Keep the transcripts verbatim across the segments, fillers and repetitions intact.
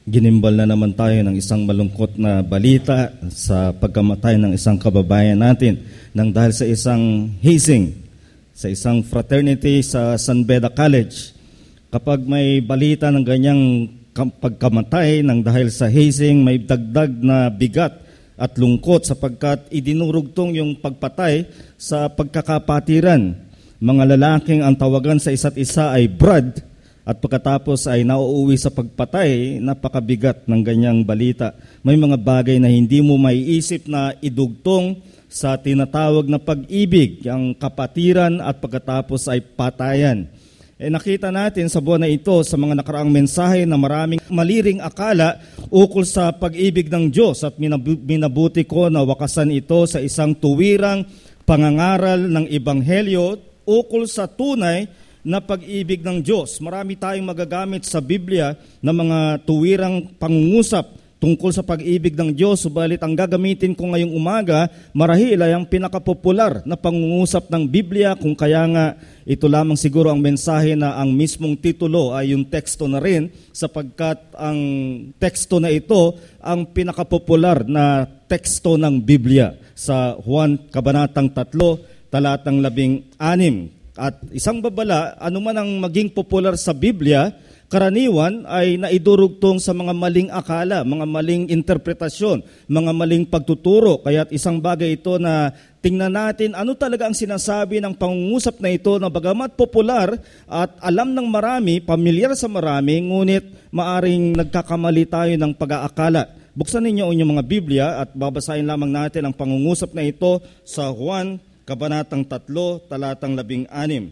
Ginimbal na naman tayo ng isang malungkot na balita sa pagkamatay ng isang kababayan natin nang dahil sa isang hazing sa isang fraternity sa San Beda College. Kapag may balita ng ganyang pagkamatay nang dahil sa hazing, may dagdag na bigat at lungkot sapagkat idinurugtong yung pagpatay sa pagkakapatiran. Mga lalaking ang tawagan sa isa't isa ay brad, at pagkatapos ay nauuwi sa pagpatay, napakabigat ng ganyang balita. May mga bagay na hindi mo maiisip na idugtong sa tinatawag na pag-ibig, ang kapatiran at pagkatapos ay patayan. Eh, nakita natin sa buwan na ito sa mga nakaraang mensahe na maraming maliring akala ukol sa pag-ibig ng Diyos at minabuti ko na wakasan ito sa isang tuwirang pangangaral ng Ebanghelyo ukol sa tunay na pag-ibig ng Diyos. Marami tayong magagamit sa Biblia na mga tuwirang pangungusap tungkol sa pag-ibig ng Diyos, subalit ang gagamitin ko ngayong umaga, marahil ay ang pinakapopular na pangungusap ng Biblia, kung kaya nga ito lamang siguro ang mensahe na ang mismong titulo ay yung teksto na rin, sapagkat ang teksto na ito ang pinakapopular na teksto ng Biblia sa Juan Kabanatang tatlo, talatang labing anim. At isang babala, anuman ang maging popular sa Biblia, karaniwan ay naidurugtong sa mga maling akala, mga maling interpretasyon, mga maling pagtuturo. Kaya't isang bagay ito na tingnan natin ano talaga ang sinasabi ng pangungusap na ito na bagamat popular at alam ng marami, pamilyar sa marami, ngunit maaring nagkakamali tayo ng pag-aakala. Buksan ninyo ang inyong mga Biblia at babasahin lamang natin ang pangungusap na ito sa Juan Kabanatang tatlo, talatang labing anim.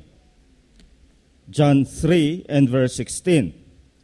John three and verse sixteen.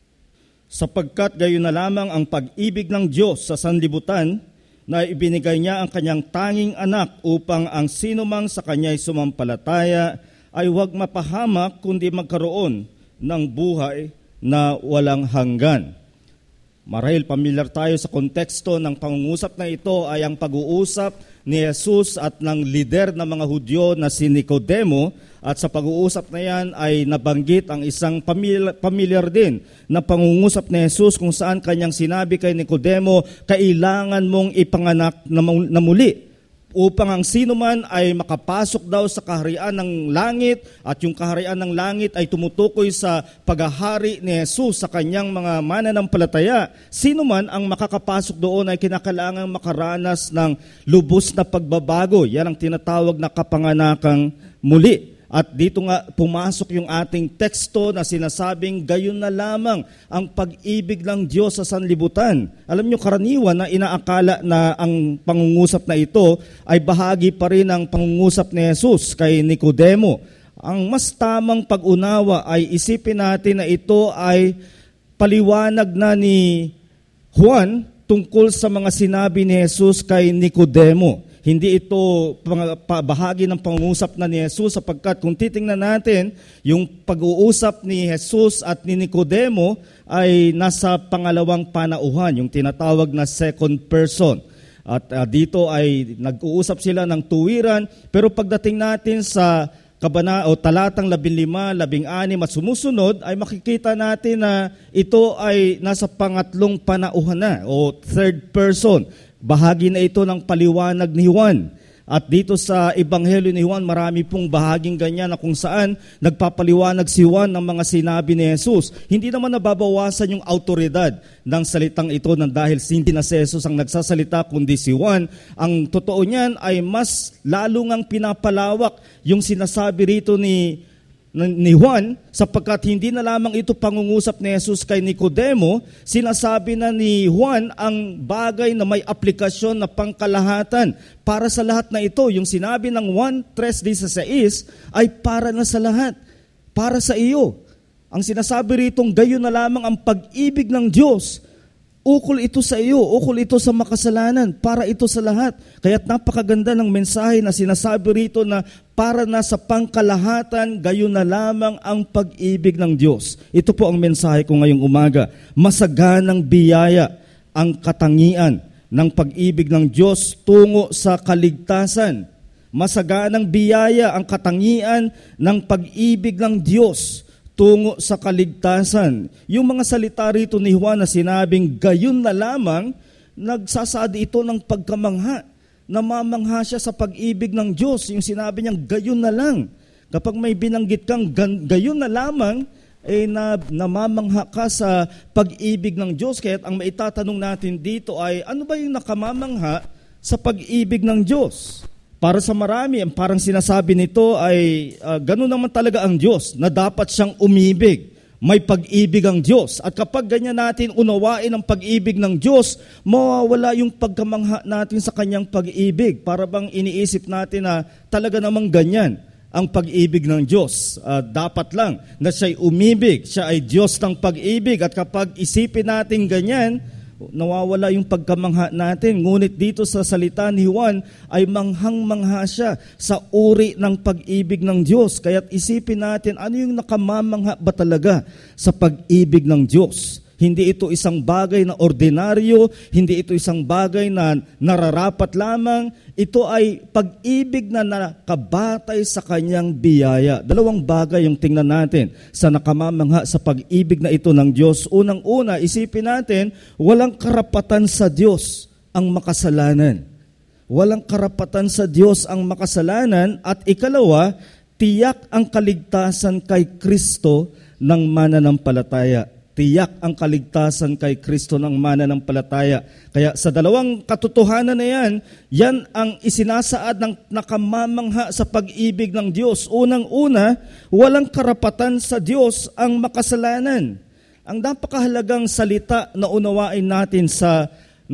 Sapagkat gayon na lamang ang pag-ibig ng Diyos sa sanlibutan na ibinigay niya ang kanyang tanging anak upang ang sinumang sa kanya'y sumampalataya ay huwag mapahamak kundi magkaroon ng buhay na walang hanggan. Marahil pamilyar tayo sa konteksto ng pangungusap na ito ay ang pag-uusap ni Jesus at ng lider ng mga Hudyo na si Nicodemo, at sa pag-uusap na yan ay nabanggit ang isang pamilyar, pamilyar din na pangungusap ni Jesus kung saan kanyang sinabi kay Nicodemo, kailangan mong ipanganak na muli upang ang sino man ay makapasok daw sa kaharian ng langit, at yung kaharian ng langit ay tumutukoy sa paghahari ni Jesus sa kanyang mga mananampalataya. Sino man ang makakapasok doon ay kinakailangang makaranas ng lubos na pagbabago. Yan ang tinatawag na kapanganakang muli. At dito nga pumasok yung ating teksto na sinasabing gayon na lamang ang pag-ibig ng Diyos sa sanlibutan. Alam nyo, karaniwan na inaakala na ang pangungusap na ito ay bahagi pa rin ng pangungusap ni Jesus kay Nicodemo. Ang mas tamang pag-unawa ay isipin natin na ito ay paliwanag na ni Juan tungkol sa mga sinabi ni Jesus kay Nicodemo. Hindi ito bahagi ng pangungusap na ni Jesus, sapagkat kung titingnan natin, yung pag-uusap ni Jesus at ni Nicodemo ay nasa pangalawang panauhan, yung tinatawag na second person. At uh, dito ay nag-uusap sila ng tuwiran, pero pagdating natin sa kabana o talatang labing lima, labing anim at sumusunod, ay makikita natin na ito ay nasa pangatlong panauhan na o third person. Bahagi na ito ng paliwanag ni Juan. At dito sa Ebanghelyo ni Juan, marami pong bahaging ganyan na kung saan nagpapaliwanag si Juan ng mga sinabi ni Jesus. Hindi naman nababawasan yung autoridad ng salitang ito nang dahil hindi na si Jesus ang nagsasalita kundi si Juan. Ang totoo niyan ay mas lalo ngang pinapalawak yung sinasabi rito ni ni Juan, sapagkat hindi na lamang ito pangungusap ni Jesus kay Nicodemo, sinasabi na ni Juan ang bagay na may aplikasyon na pangkalahatan para sa lahat na ito. Yung sinabi ng Juan three sixteen ay para na sa lahat, para sa iyo. Ang sinasabi ritong gayon na lamang ang pag-ibig ng Diyos. Ukol ito sa iyo, ukol ito sa makasalanan, para ito sa lahat. Kaya't napakaganda ng mensahe na sinasabi rito na para na sa pangkalahatan, gayon na lamang ang pag-ibig ng Diyos. Ito po ang mensahe ko ngayong umaga. Masaganang biyaya ang katangian ng pag-ibig ng Diyos tungo sa kaligtasan. Masaganang biyaya ang katangian ng pag-ibig ng Diyos tungo sa kaligtasan. Yung mga salita rito ni Juan na sinabing gayon na lamang, nagsasaad ito ng pagkamangha. Namamangha siya sa pag-ibig ng Diyos. Yung sinabi niyang gayon na lang. Kapag may binanggit kang gayon na lamang, eh na, namamangha ka sa pag-ibig ng Diyos. Kaya ang maitatanong natin dito ay, ano ba yung nakamamangha sa pag-ibig ng Diyos? Para sa marami, ang parang sinasabi nito ay uh, gano'n naman talaga ang Diyos na dapat siyang umibig. May pag-ibig ang Diyos. At kapag ganyan natin unawain ang pag-ibig ng Diyos, mawawala yung pagkamangha natin sa kanyang pag-ibig. Para bang iniisip natin na talaga namang ganyan ang pag-ibig ng Diyos. Uh, dapat lang na siya'y umibig, siya ay Diyos ng pag-ibig. At kapag isipin natin ganyan, nawawala yung pagkamangha natin. Ngunit dito sa salita ni Juan ay manghang-mangha siya sa uri ng pag-ibig ng Diyos. Kaya't isipin natin, ano yung nakamamangha ba talaga sa pag-ibig ng Diyos? Hindi ito isang bagay na ordinaryo, hindi ito isang bagay na nararapat lamang. Ito ay pag-ibig na nakabatay sa kanyang biyaya. Dalawang bagay yung tingnan natin sa nakamamangha sa pag-ibig na ito ng Diyos. Unang-una, isipin natin, walang karapatan sa Diyos ang makasalanan. Walang karapatan sa Diyos ang makasalanan. At ikalawa, tiyak ang kaligtasan kay Kristo ng mananampalataya. Tiyak ang kaligtasan kay Kristo ng mananampalataya. Kaya sa dalawang katotohanan na yan, yan ang isinasaad ng nakamamangha sa pag-ibig ng Diyos. Unang-una, walang karapatan sa Diyos ang makasalanan. Ang napakahalagang salita na unawain natin sa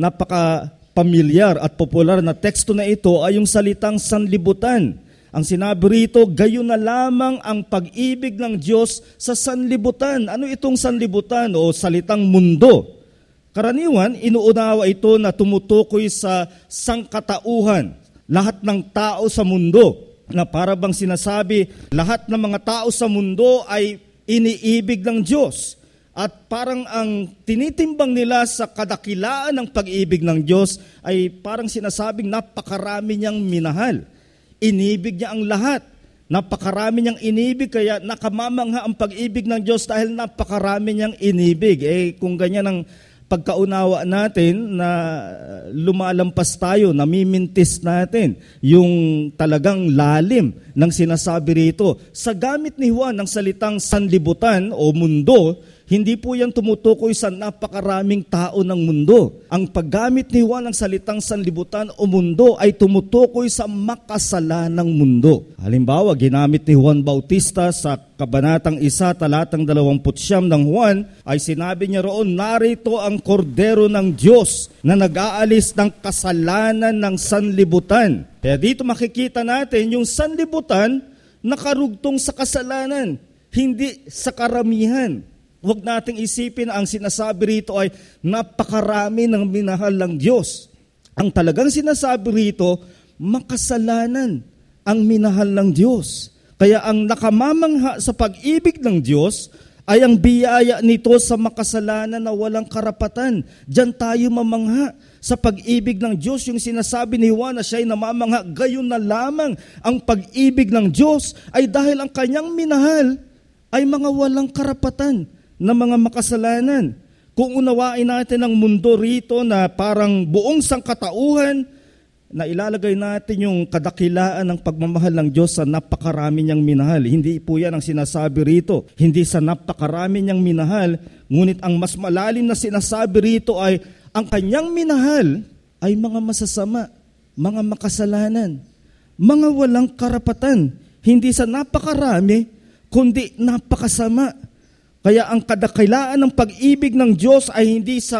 napaka-pamilyar at popular na teksto na ito ay yung salitang sanlibutan. Ang sinabi rito, gayon na lamang ang pag-ibig ng Diyos sa sanlibutan. Ano itong sanlibutan o salitang mundo? Karaniwan, inuunawa ito na tumutukoy sa sangkatauhan, lahat ng tao sa mundo. Na para bang sinasabi, lahat ng mga tao sa mundo ay iniibig ng Diyos. At parang ang tinitimbang nila sa kadakilaan ng pag-ibig ng Diyos ay parang sinasabing napakarami niyang minahal. Inibig niya ang lahat. Napakarami niyang inibig, kaya nakamamangha ang pag-ibig ng Diyos dahil napakarami niyang inibig. Eh kung ganyan ang pagkaunawa natin na lumalampas tayo, namimintis natin yung talagang lalim ng sinasabi rito. Sa gamit ni Juan ng salitang sanlibutan o mundo, hindi po yan tumutukoy sa napakaraming tao ng mundo. Ang paggamit ni Juan ng salitang sanlibutan o mundo ay tumutukoy sa makasalanang mundo. Halimbawa, ginamit ni Juan Bautista sa Kabanatang isa, talatang dalawamput siyam ng Juan, ay sinabi niya roon, narito ang kordero ng Diyos na nag-aalis ng kasalanan ng sanlibutan. Kaya dito makikita natin yung sanlibutan nakarugtong sa kasalanan, hindi sa karamihan. Huwag nating isipin ang sinasabi rito ay napakarami ng minahal ng Diyos. Ang talagang sinasabi rito, makasalanan ang minahal ng Diyos. Kaya ang nakamamangha sa pag-ibig ng Diyos ay ang biyaya nito sa makasalanan na walang karapatan. Diyan tayo mamangha sa pag-ibig ng Diyos. Yung sinasabi ni Juan na siya'y namamangha, gayon na lamang ang pag-ibig ng Diyos ay dahil ang kanyang minahal ay mga walang karapatan na mga makasalanan. Kung unawain natin ang mundo rito na parang buong sangkatauhan, na ilalagay natin yung kadakilaan ng pagmamahal ng Diyos sa napakarami niyang minahal. Hindi po yan ang sinasabi rito. Hindi sa napakarami niyang minahal, ngunit ang mas malalim na sinasabi rito ay ang kanyang minahal ay mga masasama, mga makasalanan, mga walang karapatan. Hindi sa napakarami, kundi napakasama. Kaya ang kadakilaan ng pag-ibig ng Diyos ay hindi sa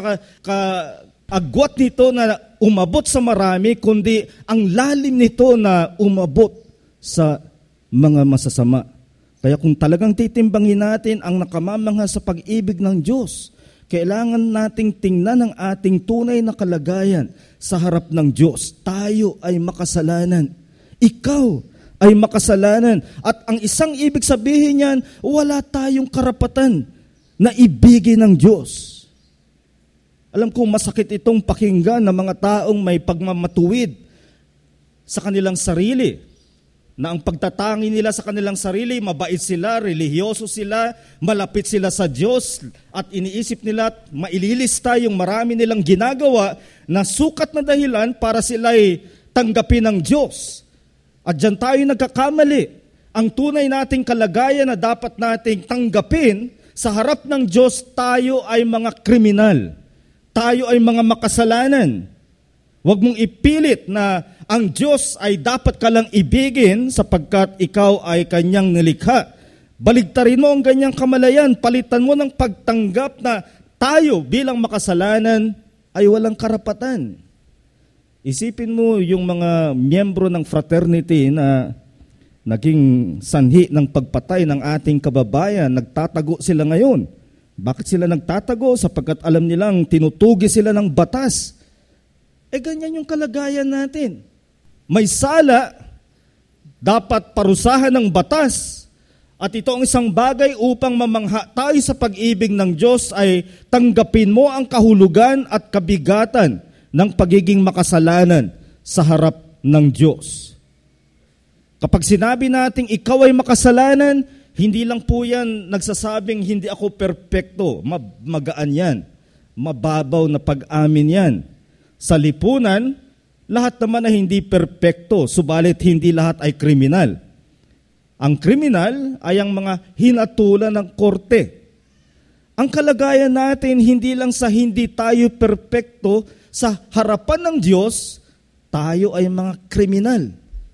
kaagwat nito na umabot sa marami, kundi ang lalim nito na umabot sa mga masasama. Kaya kung talagang titimbangin natin ang nakamamangha sa pag-ibig ng Diyos, kailangan nating tingnan ang ating tunay na kalagayan sa harap ng Diyos. Tayo ay makasalanan. Ikaw ay makasalanan. At ang isang ibig sabihin niyan, wala tayong karapatan na ibigin ng Diyos. Alam ko masakit itong pakinggan ng mga taong may pagmamatuwid sa kanilang sarili. na ang pagtatangi nila sa kanilang sarili, mabait sila, relihiyoso sila, malapit sila sa Diyos, at iniisip nila at maililista yung marami nilang ginagawa na sukat na dahilan para sila'y tanggapin ng Diyos. At dyan tayo nagkakamali. Ang tunay nating kalagayan na dapat nating tanggapin, sa harap ng Diyos tayo ay mga kriminal. Tayo ay mga makasalanan. Huwag mong ipilit na ang Diyos ay dapat ka lang ibigin sapagkat ikaw ay kanyang nilikha. Baligtarin mo ang ganyang kamalayan. Palitan mo ng pagtanggap na tayo bilang makasalanan ay walang karapatan. Isipin mo yung mga miyembro ng fraternity na naging sanhi ng pagpatay ng ating kababayan. Nagtatago sila ngayon. Bakit sila nagtatago? Sapagkat alam nilang tinutugi sila ng batas. Eh ganyan yung kalagayan natin. May sala, dapat parusahan ng batas. At ito ang isang bagay upang mamangha tayo sa pag-ibig ng Diyos ay tanggapin mo ang kahulugan at kabigatan ng pagiging makasalanan sa harap ng Diyos. Kapag sinabi nating ikaw ay makasalanan, hindi lang po yan nagsasabing hindi ako perpekto. Magaan yan. Mababaw na pag-amin yan. Sa lipunan, lahat naman ay hindi perpekto, subalit hindi lahat ay kriminal. Ang kriminal ay ang mga hinatulan ng korte. Ang kalagayan natin, hindi lang sa hindi tayo perpekto, sa harapan ng Diyos, tayo ay mga kriminal.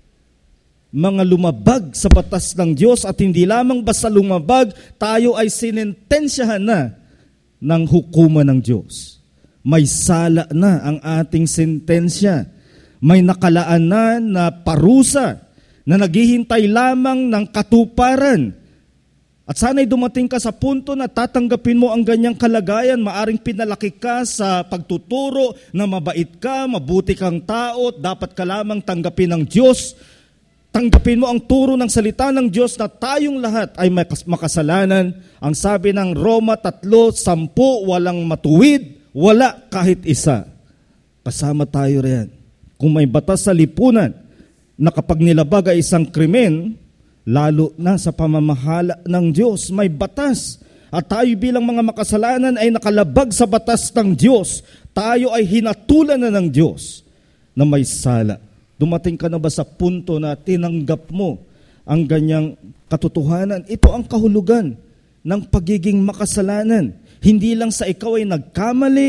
Mga lumabag sa batas ng Diyos at hindi lamang basta lumabag, tayo ay sinentensyahan na ng hukuman ng Diyos. May sala na ang ating sentensya. May nakalaan na na parusa na naghihintay lamang ng katuparan. At sana'y dumating ka sa punto na tatanggapin mo ang ganyang kalagayan. Maaring pinalaki ka sa pagtuturo na mabait ka, mabuti kang tao, dapat ka lamang tanggapin ng Diyos. Tanggapin mo ang turo ng salita ng Diyos na tayong lahat ay makasalanan. Ang sabi ng Roma tatlo, sampu, walang matuwid, wala kahit isa. Kasama tayo riyan. Kung may batas sa lipunan na kapag nilabag ay isang krimen, lalo na sa pamamahala ng Diyos, may batas. At tayo bilang mga makasalanan ay nakalabag sa batas ng Diyos. Tayo ay hinatulan na ng Diyos na may sala. Dumating ka na ba sa punto na tinanggap mo ang ganyang katotohanan? Ito ang kahulugan ng pagiging makasalanan. Hindi lang sa ikaw ay nagkamali,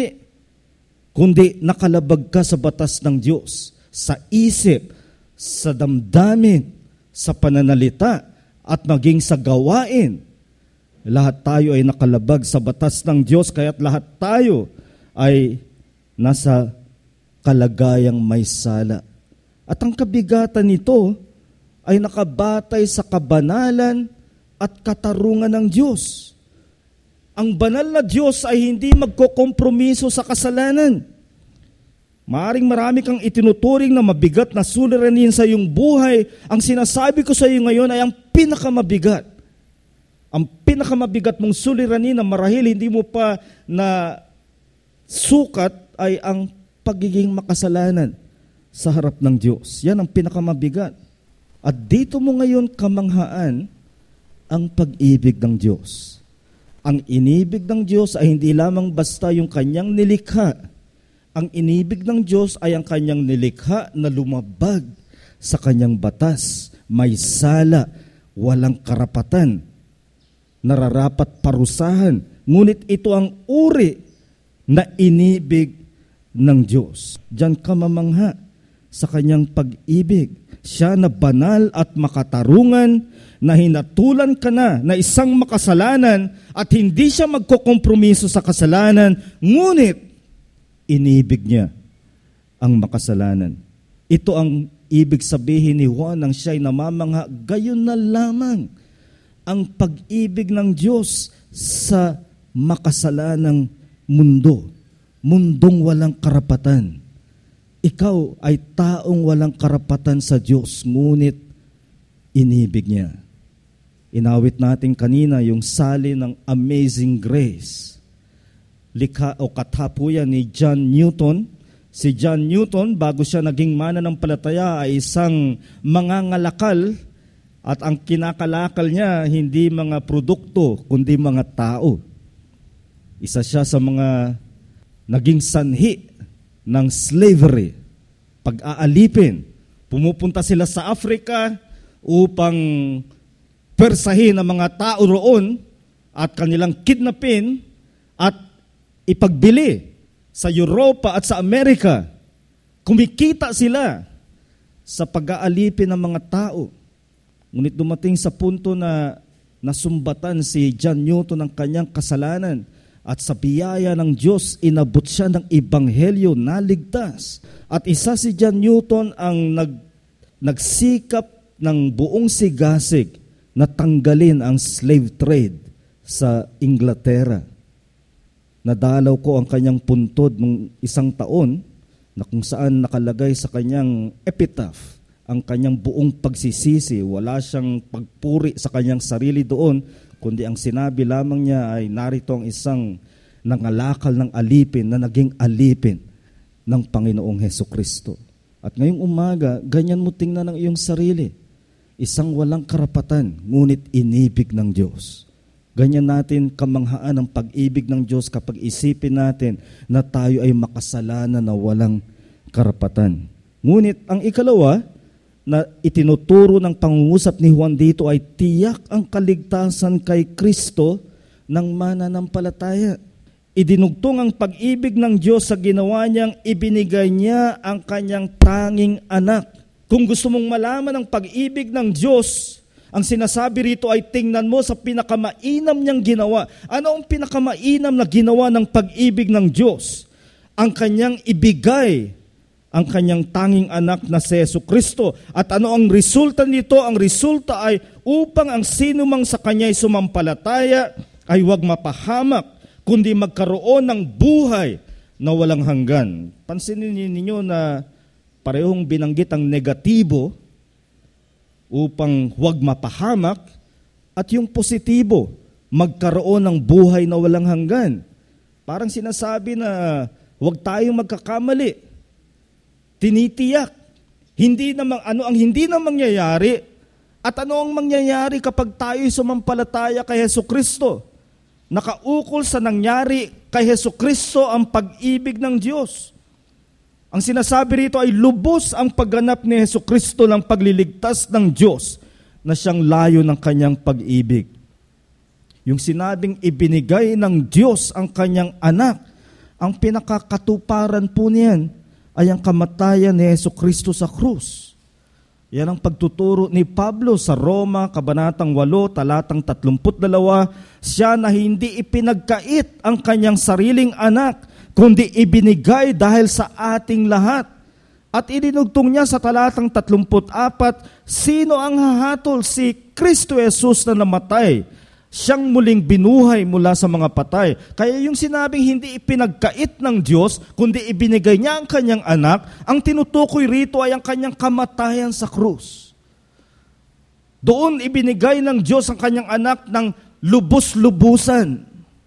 kundi nakalabag ka sa batas ng Diyos, sa isip, sa damdamin, sa pananalita, at maging sa gawain. Lahat tayo ay nakalabag sa batas ng Diyos, kaya't lahat tayo ay nasa kalagayang may sala. At ang kabigatan nito ay nakabatay sa kabanalan at katarungan ng Diyos. Ang banal na Diyos ay hindi magkokompromiso sa kasalanan. Maaring marami kang itinuturing na mabigat na suliranin sa iyong buhay. Ang sinasabi ko sa iyo ngayon ay ang pinakamabigat. Ang pinakamabigat mong suliranin na marahil hindi mo pa na sukat ay ang pagiging makasalanan sa harap ng Diyos. Yan ang pinakamabigat. At dito mo ngayon kamanghaan ang pag-ibig ng Diyos. Ang inibig ng Diyos ay hindi lamang basta yung kanyang nilikha. Ang inibig ng Diyos ay ang kanyang nilikha na lumabag sa kanyang batas. May sala, walang karapatan, nararapat parusahan. Ngunit ito ang uri na inibig ng Diyos. Diyan ka mamangha sa kanyang pag-ibig. Siya na banal at makatarungan, na hinatulan ka na na isang makasalanan at hindi siya magkokompromiso sa kasalanan, ngunit inibig niya ang makasalanan. Ito ang ibig sabihin ni Juan nang siya'y namamangha, gayon na lamang ang pag-ibig ng Diyos sa makasalanang mundo, mundong walang karapatan. Ikaw ay taong walang karapatan sa Diyos, ngunit inibig niya. Inawit natin kanina yung sali ng Amazing Grace. Likha o katha po yan ni John Newton Si John Newton, bago siya naging mananampalataya, ay isang mangangalakal at ang kinakalakal niya hindi mga produkto, kundi mga tao. Isa siya sa mga naging sanhi ng slavery, pag-aalipin. Pumupunta sila sa Africa upang persahin ang mga tao roon at kanilang kidnapin at ipagbili sa Europa at sa Amerika. Kumikita sila sa pag-aalipin ng mga tao. Ngunit dumating sa punto na nasumbatan si John Newton ng kanyang kasalanan at sa biyaya ng Diyos, inabot siya ng ebanghelyo, naligtas. At isa si John Newton ang nag, nagsikap ng buong sigasig na tanggalin ang slave trade sa Inglaterra. Nadalaw ko ang kanyang puntod nung isang taon na kung saan nakalagay sa kanyang epitaph ang kanyang buong pagsisisi. Wala siyang pagpuri sa kanyang sarili doon, kundi ang sinabi lamang niya ay narito ang isang nangalakal ng alipin na naging alipin ng Panginoong Hesukristo. At ngayong umaga, ganyan mo tingnan ang iyong sarili. Isang walang karapatan, ngunit inibig ng Diyos. Ganyan natin kamanghaan ang pag-ibig ng Diyos kapag isipin natin na tayo ay makasalanan na walang karapatan. Ngunit ang ikalawa na itinuturo ng pangungusap ni Juan dito ay tiyak ang kaligtasan kay Kristo ng mananampalataya. Idinugtong ang pag-ibig ng Diyos sa ginawa niyang ibinigay niya ang kanyang tanging anak. Kung gusto mong malaman ang pag-ibig ng Diyos, ang sinasabi rito ay tingnan mo sa pinakamainam niyang ginawa. Ano ang pinakamainam na ginawa ng pag-ibig ng Diyos? Ang kanyang ibigay, ang kanyang tanging anak na si Jesucristo. At ano ang resulta nito? Ang resulta ay upang ang sinumang sa kanya ay sumampalataya ay huwag mapahamak, kundi magkaroon ng buhay na walang hanggan. Pansinin ninyo na parehong binanggit ang negatibo upang huwag mapahamak, at yung positibo, magkaroon ng buhay na walang hanggan. Parang sinasabi na huwag tayong magkakamali. Tinitiyak. Hindi namang, ano ang hindi na mangyayari at ano ang mangyayari kapag tayo'y sumampalataya kay Jesucristo. Nakaukol sa nangyari kay Jesucristo ang pag-ibig ng Diyos. Ang sinasabi rito ay lubos ang pagganap ni Jesucristo ng pagliligtas ng Diyos na siyang layo ng kanyang pag-ibig. Yung sinabing ibinigay ng Diyos ang kanyang anak, ang pinakakatuparan po niyan ay ang kamatayan ni Jesucristo sa krus. Yan ang pagtuturo ni Pablo sa Roma, Kabanatang eight, talatang thirty-two, siya na hindi ipinagkait ang kanyang sariling anak, kundi ibinigay dahil sa ating lahat. At idinugtong niya sa talatang thirty-four, sino ang hahatol? Si Kristo Jesus na namatay. Siyang muling binuhay mula sa mga patay. Kaya yung sinabing hindi ipinagkait ng Diyos, kundi ibinigay niya ang kanyang anak, ang tinutukoy rito ay ang kanyang kamatayan sa krus. Doon ibinigay ng Diyos ang kanyang anak ng lubos-lubusan.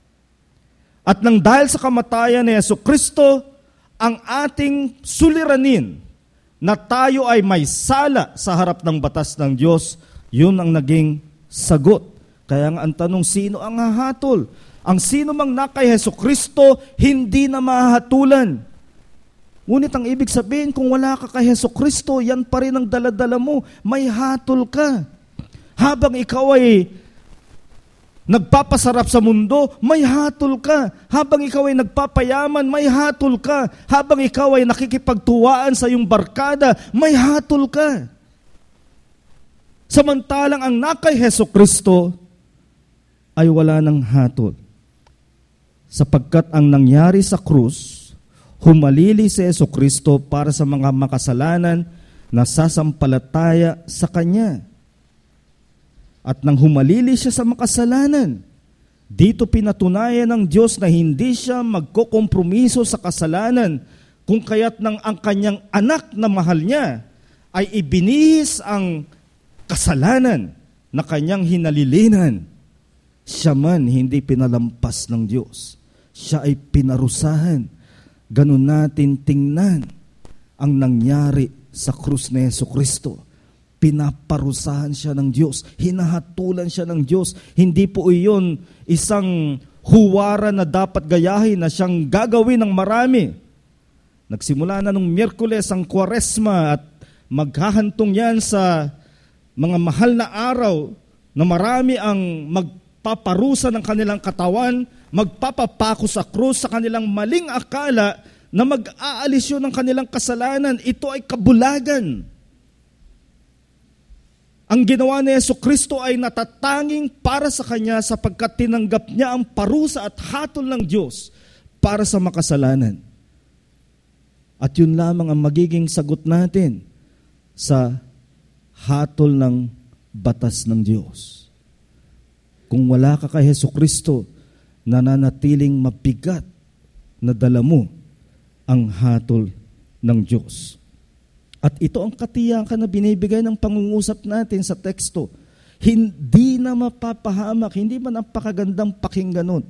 At nang dahil sa kamatayan ni Jesucristo, ang ating suliranin na tayo ay may sala sa harap ng batas ng Diyos, yun ang naging sagot. Kaya nga ang tanong, sino ang hahatol? Ang sino mang na kay Jesucristo, hindi na mahahatulan. Ngunit ang ibig sabihin, kung wala ka kay Jesucristo, yan pa rin ang daladala mo, may hatol ka. Habang ikaw ay nagpapasarap sa mundo, may hatol ka. Habang ikaw ay nagpapayaman, may hatol ka. Habang ikaw ay nakikipagtuwaan sa iyong barkada, may hatol ka. Samantalang ang nakay Jesucristo ay wala ng hatol. Sapagkat ang nangyari sa krus, humalili si Jesucristo para sa mga makasalanan na sasampalataya sa Kanya. At nang humalili siya sa makasalanan, dito pinatunayan ng Diyos na hindi siya magkokompromiso sa kasalanan, kung kaya't nang ang kanyang anak na mahal niya ay ibinihis ang kasalanan na kanyang hinalilinan, siya man hindi pinalampas ng Diyos. Siya ay pinarusahan. ganun natin tingnan ang nangyari sa krus ni Jesucristo. Pinaparusahan siya ng Diyos, hinahatulan siya ng Diyos. Hindi po iyon isang huwaran na dapat gayahin na siyang gagawin ng marami. Nagsimula na nung Miyerkules ang Kwaresma at maghahantong yan sa mga mahal na araw na marami ang magpaparusa ng kanilang katawan, magpapapako sa krus sa kanilang maling akala na mag-aalis yun ng kanilang kasalanan. Ito ay kabulagan. Ang ginawa ni Jesucristo ay natatanging para sa Kanya sapagkat tinanggap niya ang parusa at hatol ng Diyos para sa makasalanan. At yun lamang ang magiging sagot natin sa hatol ng batas ng Diyos. Kung wala ka kay Jesucristo, nananatiling mabigat na dala mo ang hatol ng Diyos. At ito ang katiyakan na binibigay ng pangungusap natin sa teksto. Hindi na mapapahamak. Hindi ba napakagandang pakinggan nun?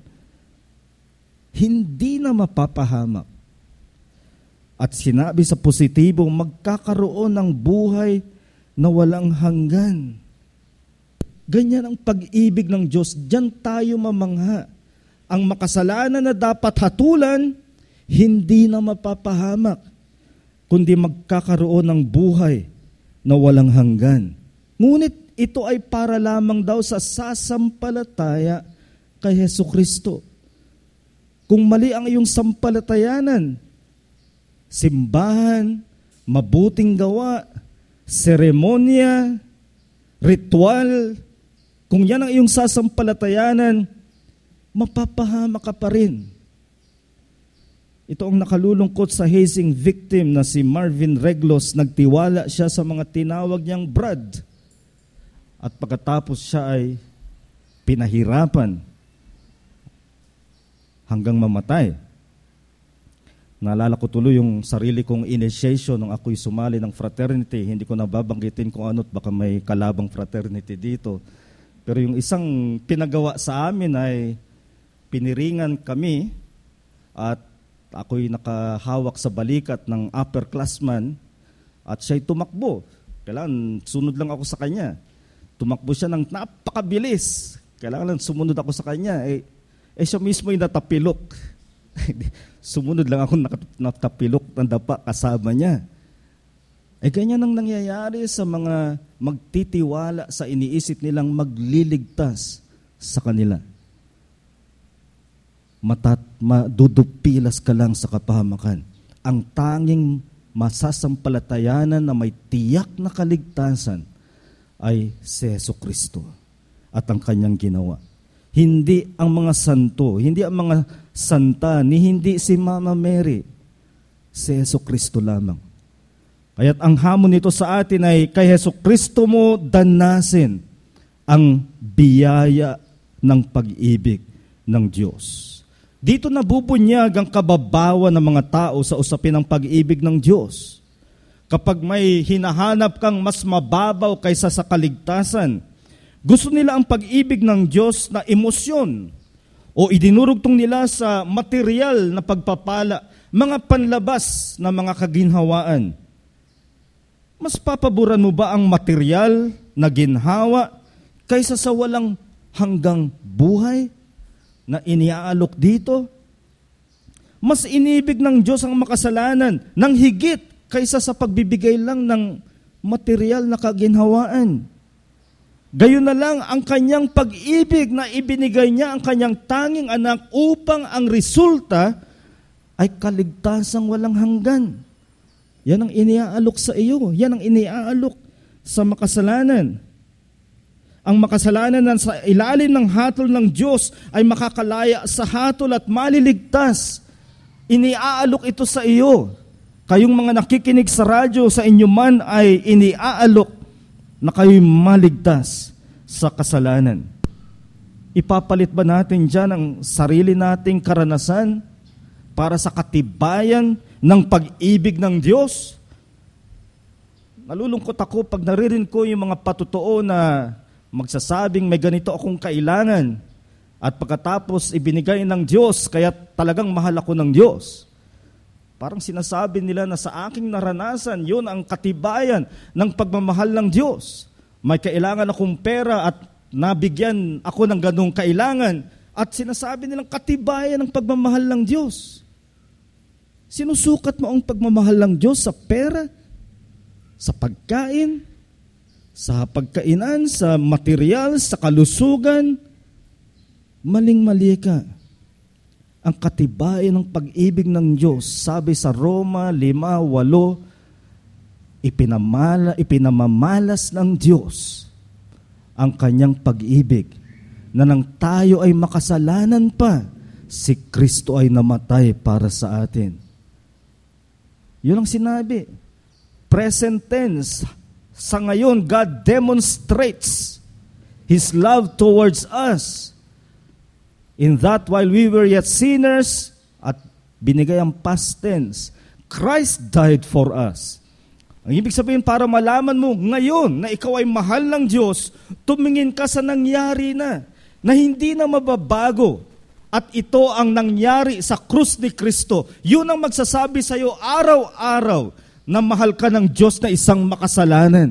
Hindi na mapapahamak. At sinabi sa positibo, magkakaroon ng buhay na walang hanggan. Ganyan ang pag-ibig ng Diyos. Diyan tayo mamangha. Ang makasalanan na dapat hatulan, hindi na mapapahamak, kundi magkakaroon ng buhay na walang hanggan. Ngunit ito ay para lamang daw sa sasampalataya kay Jesucristo. Kung mali ang iyong sampalatayanan, simbahan, mabuting gawa, seremonya, ritual, kung yan ang iyong sasampalatayanan, mapapahamak ka pa rin. Ito ang nakalulungkot sa hazing victim na si Marvin Reglos. Nagtiwala siya sa mga tinawag niyang Brad. At pagkatapos siya ay pinahirapan hanggang mamatay. Naalala ko tuloy yung sarili kong initiation nung ako'y sumali ng fraternity. Hindi ko nababanggitin kung ano't baka may kalabang fraternity dito. Pero yung isang pinagawa sa amin ay piniringan kami at ako'y nakahawak sa balikat ng upperclassman at siya'y tumakbo. Kailangan sunod lang ako sa kanya. Tumakbo siya ng napakabilis. Kailangan lang sumunod ako sa kanya. Eh, eh siya mismo yung natapilok. Sumunod lang ako natapilok ng dapa kasama niya. Eh ganyan ang nangyayari sa mga magtitiwala sa iniisip nilang magliligtas sa kanila. Matat, madudupilas ka lang sa kapahamakan. Ang tanging masasampalatayanan na may tiyak na kaligtasan ay si Jesucristo at ang kanyang ginawa. Hindi ang mga santo, hindi ang mga santa, ni hindi si Mama Mary, si Jesucristo lamang. Kaya't ang hamon nito sa atin ay kay Jesucristo mo danasin ang biyaya ng pag-ibig ng Diyos. Dito nabubunyag ang kababawan ng mga tao sa usapin ng pag-ibig ng Diyos. Kapag may hinahanap kang mas mababaw kaysa sa kaligtasan, gusto nila ang pag-ibig ng Diyos na emosyon o idinurugtong nila sa material na pagpapala, mga panlabas na mga kaginhawaan. Mas papaboran mo ba ang material na ginhawa kaysa sa walang hanggang buhay na iniaalok dito? Mas inibig ng Diyos ang makasalanan ng higit kaysa sa pagbibigay lang ng material na kaginhawaan. Gayon na lang ang kanyang pag-ibig na ibinigay niya ang kanyang tanging anak upang ang resulta ay kaligtasang walang hanggan. Yan ang iniaalok sa iyo. Yan ang iniaalok sa makasalanan. Ang makasalanan na sa ilalim ng hatol ng Diyos ay makakalaya sa hatol at maliligtas. Iniaalok ito sa iyo. Kayong mga nakikinig sa radyo, sa inyo man ay iniaalok na kayo'y maligtas sa kasalanan. Ipapalit ba natin dyan ang sarili nating karanasan para sa katibayan ng pag-ibig ng Diyos? Nalulungkot ako pag naririnig ko yung mga patutuo na magsasabing may ganito akong kailangan at pagkatapos ibinigay ng Diyos kaya talagang mahal ako ng Diyos. Parang sinasabi nila na sa aking naranasan, yun ang katibayan ng pagmamahal ng Diyos. May kailangan akong pera at nabigyan ako ng ganung kailangan at sinasabi nilang katibayan ng pagmamahal ng Diyos. Sinusukat mo ang pagmamahal ng Diyos sa pera, sa pagkain, sa pagkainan, sa material, sa kalusugan. Maling-mali ka. Ang katibayan ng pag-ibig ng Diyos, sabi sa Roma lima walo, ipinamala, ipinamamalas ng Diyos ang kanyang pag-ibig na nang tayo ay makasalanan pa, si Kristo ay namatay para sa atin. Yun ang sinabi. Present tense. Sa ngayon, God demonstrates His love towards us in that while we were yet sinners, at binigay ang past tense, Christ died for us. Ang ibig sabihin, para malaman mo ngayon na ikaw ay mahal ng Diyos, tumingin ka sa nangyari na, na hindi na mababago. At ito ang nangyari sa krus ni Kristo. Yun ang magsasabi sa iyo araw-araw na mahal ka ng Diyos na isang makasalanan.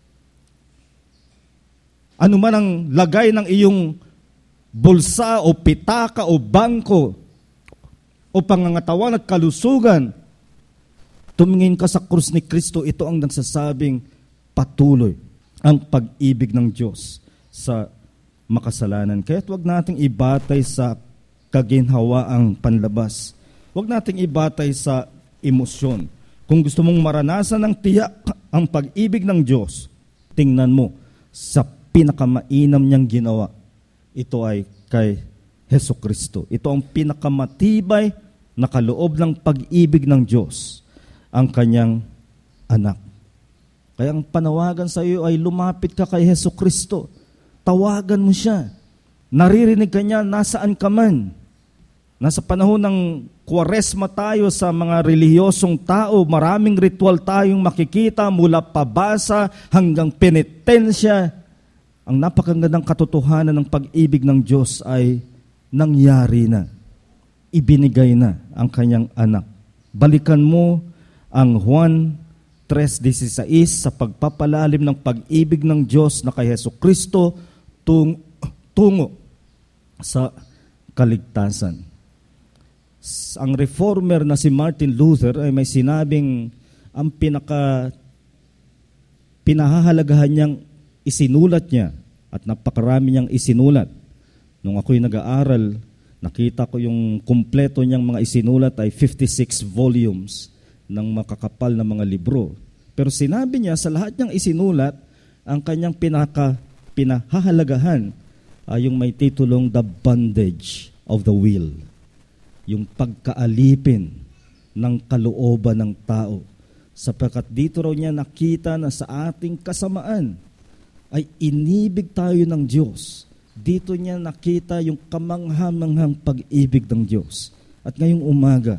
Ano man ang lagay ng iyong bulsa o pitaka o bangko o pangangatawan at kalusugan, tumingin ka sa krus ni Kristo, ito ang nagsasabing patuloy ang pag-ibig ng Diyos sa makasalanan. Kaya't huwag nating ibatay sa kaginhawaang panlabas. Huwag nating ibatay sa emosyon. Kung gusto mong maranasan ng tiyak ang pag-ibig ng Diyos, tingnan mo sa pinakamainam niyang ginawa. Ito ay kay Hesus Kristo. Ito ang pinakamatibay na kaloob ng pag-ibig ng Diyos, ang kanyang anak. Kaya ang panawagan sa iyo ay lumapit ka kay Hesus Kristo. Tawagan mo siya. Naririnig ka niya nasaan ka man. Nasa panahon ng Kwaresma tayo sa mga relihiyosong tao, maraming ritual tayong makikita mula pabasa hanggang penitensya. Ang napakagandang katotohanan ng pag-ibig ng Diyos ay nangyari na. Ibinigay na ang kanyang anak. Balikan mo ang Juan three sixteen sa pagpapalalim ng pag-ibig ng Diyos na kay Hesus Kristo tung, tungo sa kaligtasan. Ang reformer na si Martin Luther ay may sinabing ang pinaka pinahahalagahan niyang isinulat niya at napakarami niyang isinulat. Nung ako'y nag-aaral, nakita ko yung kumpleto niyang mga isinulat ay fifty-six volumes ng makakapal na mga libro. Pero sinabi niya sa lahat niyang isinulat, ang kanyang pinaka pinahahalagahan ay yung may titulong The Bondage of the Will. Yung pagkaalipin ng kalooban ng tao. Sapagkat dito raw niya nakita na sa ating kasamaan ay inibig tayo ng Diyos. Dito niya nakita yung kamangha-manghang pag-ibig ng Diyos. At ngayong umaga,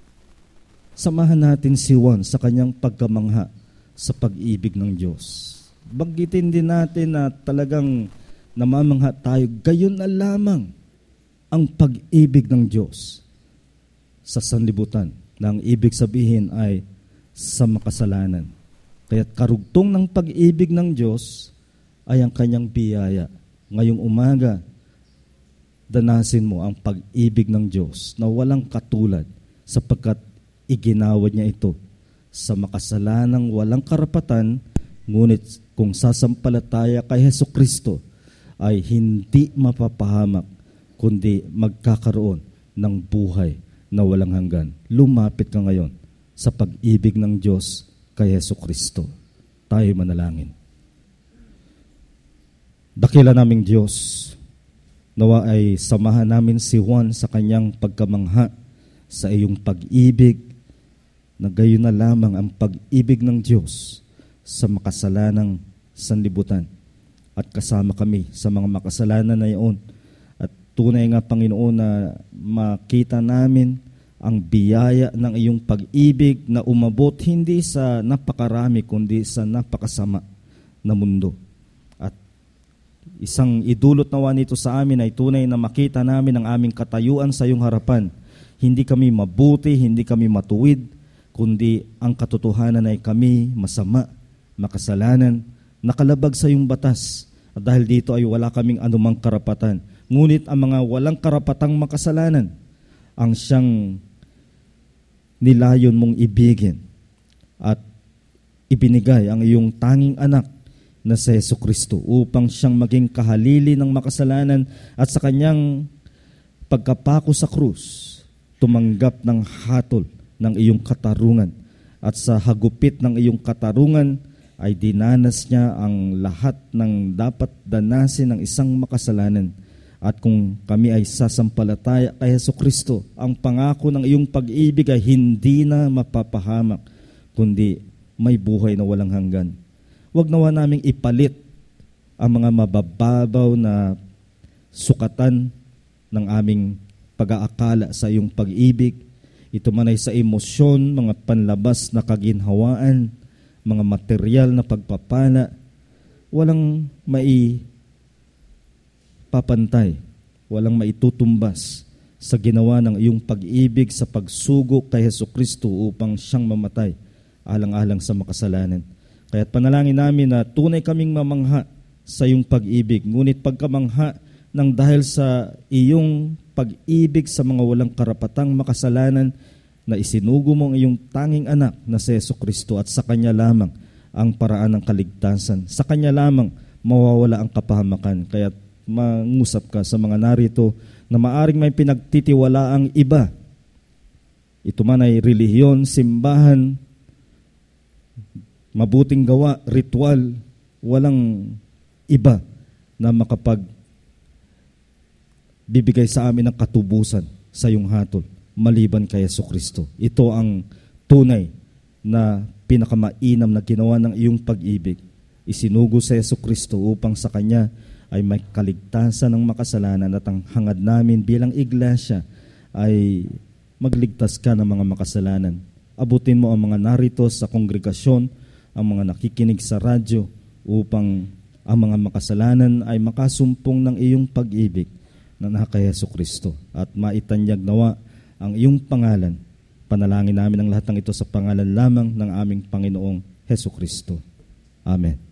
samahan natin si Juan sa kanyang pagkamangha sa pag-ibig ng Diyos. Banggitin din natin na talagang namamangha tayo, gayon na lamang ang pag-ibig ng Diyos sa sanlibutan, na ang ibig sabihin ay sa makasalanan. Kaya't karugtong ng pag-ibig ng Diyos ay ang kanyang biyaya. Ngayong umaga, danasin mo ang pag-ibig ng Diyos na walang katulad sapagkat iginawad niya ito sa makasalanang walang karapatan, ngunit kung sasampalataya kay Hesus Kristo ay hindi mapapahamak kundi magkakaroon ng buhay na walang hanggan. Lumapit ka ngayon sa pag-ibig ng Diyos kay Hesus Kristo. Tayo manalangin. Dakila naming Diyos, nawa ay samahan namin si Juan sa kanyang pagkamangha sa iyong pag-ibig, na gayon na lamang ang pag-ibig ng Diyos sa makasalanang sanlibutan. At kasama kami sa mga makasalanan na iyon. At tunay nga, Panginoon, na makita namin ang biyaya ng iyong pag-ibig na umabot hindi sa napakarami kundi sa napakasama na mundo. At isang idulot nawa nito sa amin ay tunay na makita namin ang aming katayuan sa iyong harapan. hindi kami mabuti, hindi kami matuwid, kundi ang katotohanan ay kami masama, makasalanan, nakalabag sa iyong batas. At dahil dito ay wala kaming anumang karapatan. Ngunit ang mga walang karapatang makasalanan, ang siyang nilayon mong ibigin at ibinigay ang iyong tanging anak na si Jesucristo upang siyang maging kahalili ng makasalanan at sa kanyang pagkapako sa krus, tumanggap ng hatol ng iyong katarungan at sa hagupit ng iyong katarungan ay dinanas niya ang lahat ng dapat danasin ng isang makasalanan. At kung kami ay sasampalataya kay Jesucristo, ang pangako ng iyong pag-ibig ay hindi na mapapahamak, kundi may buhay na walang hanggan. Huwag nawa naming ipalit ang mga mabababaw na sukatan ng aming pag-aakala sa iyong pag-ibig. Ito man ay sa emosyon, mga panlabas na kaginhawaan, mga material na pagpapala, walang maipapantay, walang maitutumbas sa ginawa ng iyong pag-ibig sa pagsugo kay Jesucristo upang siyang mamatay alang-alang sa makasalanan. Kaya't panalangin namin na tunay kaming mamangha sa iyong pag-ibig, ngunit pagkamangha ng dahil sa iyong pag-ibig sa mga walang karapatang makasalanan na isinugo mo ang iyong tanging anak na si Jesucristo at sa Kanya lamang ang paraan ng kaligtasan. Sa Kanya lamang mawawala ang kapahamakan. Kaya't mangusap ka sa mga narito na maaring may pinagtitiwala ang iba. Ito man ay relihiyon, simbahan, mabuting gawa, ritual, walang iba na makapag bibigay sa amin ng katubusan sa iyong hatol maliban kay Jesucristo. Ito ang tunay na pinakamainam na ginawa ng iyong pag-ibig. Isinugo sa Jesucristo upang sa Kanya ay may kaligtasan ng makasalanan at ang hangad namin bilang iglesia ay magligtas ka ng mga makasalanan. Abutin mo ang mga narito sa kongregasyon, ang mga nakikinig sa radyo upang ang mga makasalanan ay makasumpong ng iyong pag-ibig na naka Jesucristo at maitanyag nawa ang iyong pangalan. Panalangin namin ang lahat ng ito sa pangalan lamang ng aming Panginoong Jesucristo. Amen.